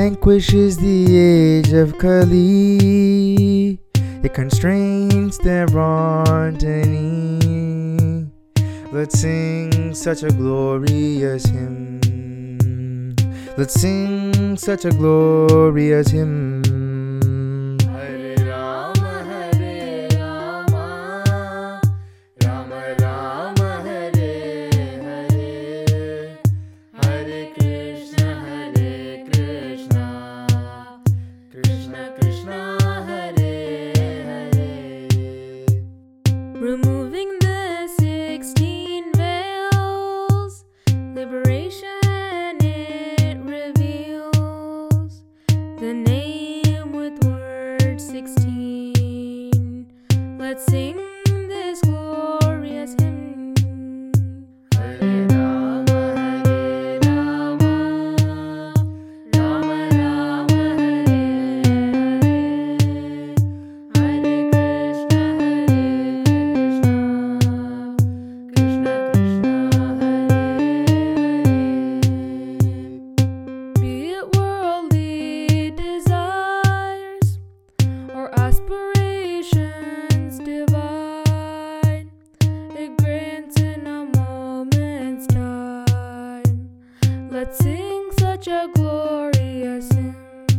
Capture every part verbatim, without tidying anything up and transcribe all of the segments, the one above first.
vanquishes the age of Kali. It constrains there aren't any. Let's sing such a glorious hymn. Let's sing such a glorious hymn. Hare Rama, Hare Rama, Rama Rama, Hare Hare, Hare Krishna, Hare Krishna, Krishna Krishna, Hare Hare. Removing the sixteen veils, liberation it reveals. The name with word sixteen. Let's sing this glorious hymn. Hare Rama, Hare Rama, Rama Rama, Hare Hare, Hare Krishna, Hare Krishna, Krishna Krishna, Hare Hare. Be it worldly desires or aspirations divine, it grants in a moment's time. Let's sing such a glorious hymn.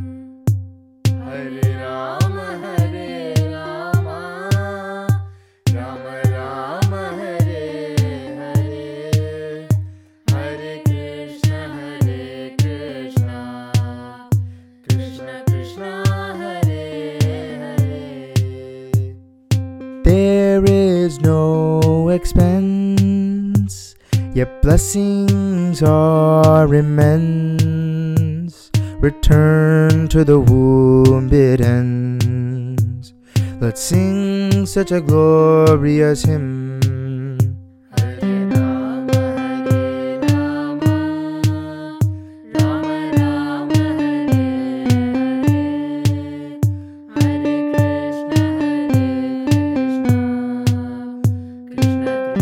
Hare Rama, Hare Rama, Rama Rama, Hare Hare, Hare Krishna, Hare Krishna, Krishna Krishna, Hare Hare. There is no expense, yet blessings are immense. Return to the womb it ends. Let's sing such a glorious hymn. Hare Rama, Hare Rama, Rama Rama, Hare Hare, Hare Krishna, Hare Krishna, Krishna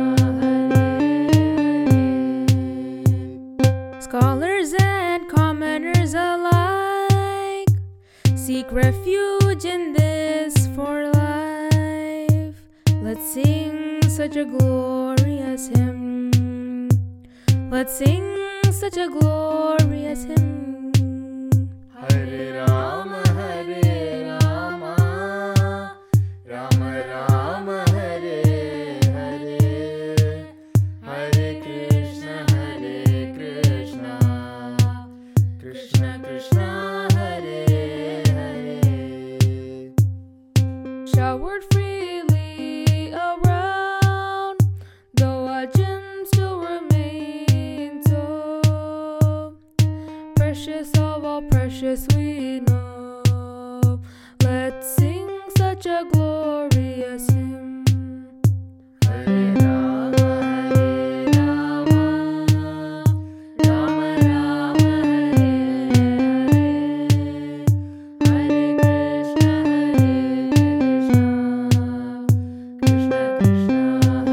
Krishna, Hare Hare. Scholars and commoners alike seek refuge in this for life. Let's sing such a glorious hymn. Let's sing such a glorious hymn. Hare Rama, Hare Rama, Rama Rama, Hare Hare, Hare Krishna, Hare Krishna, Krishna Krishna, Hare Hare. Showered freely around, though a gem still remains so precious, of all precious we know. Let's sing such a glorious hymn. Hare Rama, Hare Rama, Rama Rama, Hare Hare, Hare Krishna, Hare Krishna, Krishna Krishna,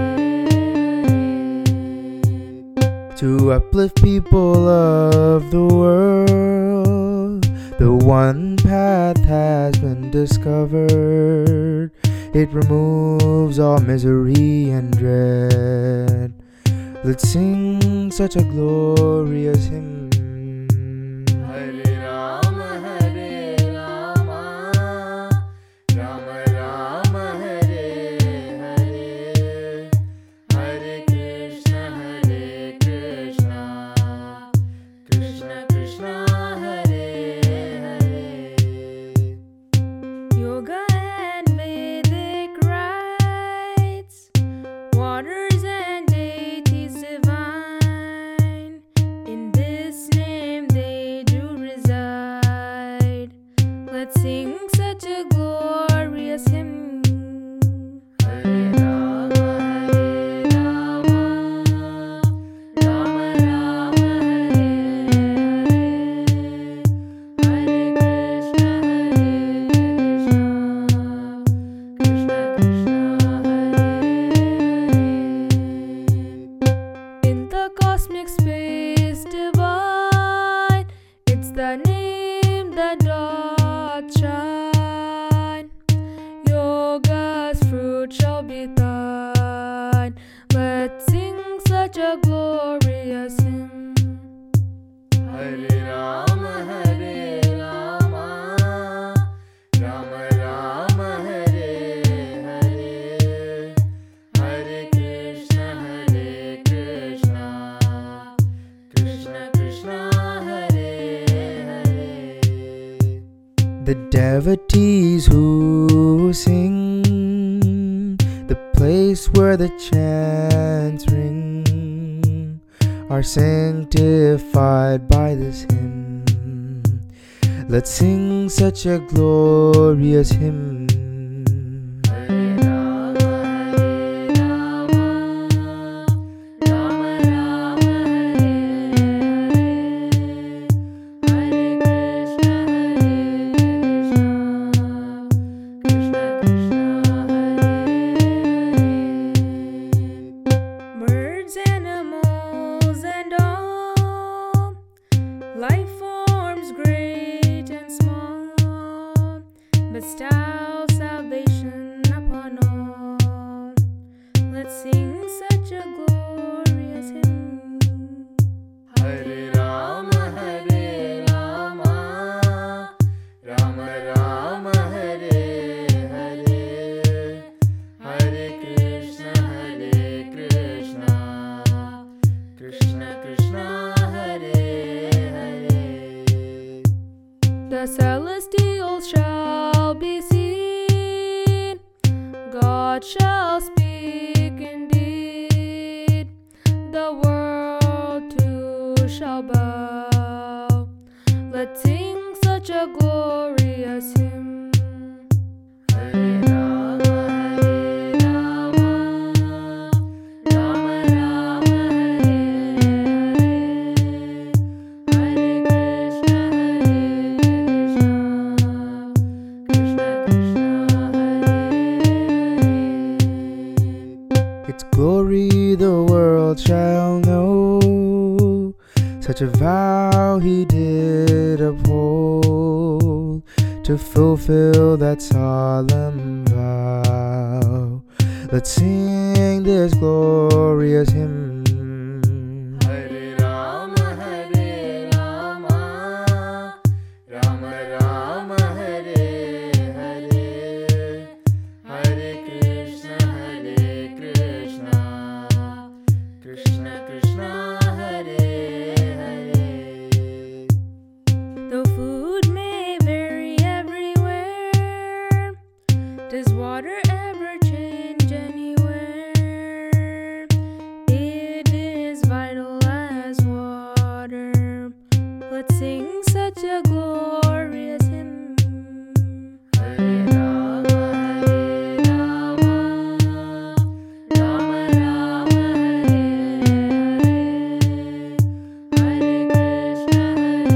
Hare Hare. To uplift people of the world, the one path has been discovered. It removes all misery and dread. Let's sing such a glorious hymn. Hare Rama, Hare Rama, Rama Rama, Hare Hare, Hare Krishna, Hare Krishna, Krishna Krishna, Hare Hare. Yoga and Vedic rites, waters and deities divine. In this such a glorious hymn. Hare Rama, Hare Rama, Rama Rama, Hare Hare, Hare Krishna, Hare Krishna, Krishna Krishna, Hare Hare. The devotees who sing, the place where the chants ring, are sanctified by this hymn. Let's sing such a glorious hymn. Hare Rama, Hare Rama, Rama Rama, Hare Hare, Hare Krishna, Hare Krishna, Krishna Krishna, Hare Hare. Birds, animals, and all, life forms great and small, bestow salvation upon all. Let's sing such a glorious hymn. Hare Rama, Hare Rama, Rama Rama, Hare Hare, Hare Krishna, Hare Krishna, Krishna Krishna, Hare Hare. The celestials shall be seen, God shall speak indeed, the world too shall bow. Let's sing such a glorious hymn. Hare Rama, Hare Rama, Rama Rama, Hare Hare, Hare Krishna, Hare Krishna, Krishna Krishna, Hare Hare. Its glory the world shall know, such a vow he did uphold, to fulfill that solemn vow. Let's sing this glorious hymn. Hare Rama, Hare Rama, Rama Rama, Hare Hare, Hare Krishna, Hare Krishna, Krishna Krishna, Hare Hare. Though food may vary everywhere, does water ever change anywhere? It is vital as water. Let's sing such a glorious hymn. Hare Rama, Hare Rama, Rama Rama, Hare Hare, Hare Krishna,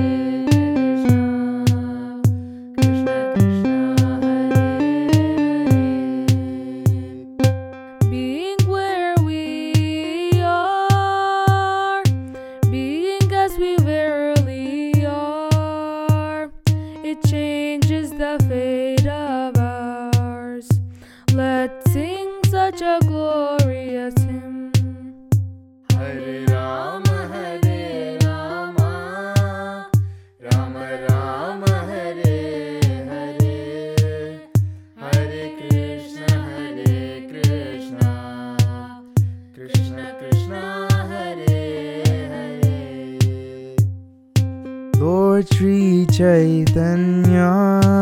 Hare Krishna, Krishna Krishna, Hare Hare. Being where we are, being as we verily are, it changes the fate of ours. Let's sing such a glorious hymn. Hare Rama, Hare Rama, Rama Rama, Hare Hare, Hare Krishna, Hare Krishna, Krishna Krishna, Hare Hare. Lord Sri Chaitanya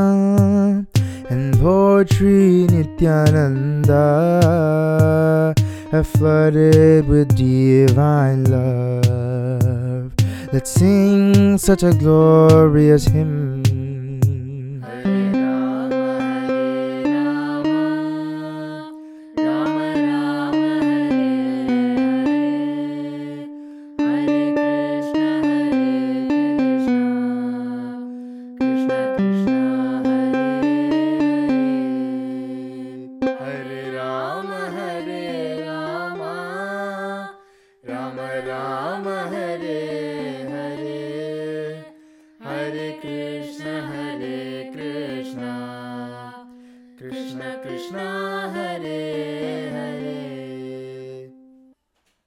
and Lord Sri Nityananda have flooded with divine love. Let's sing such a glorious hymn.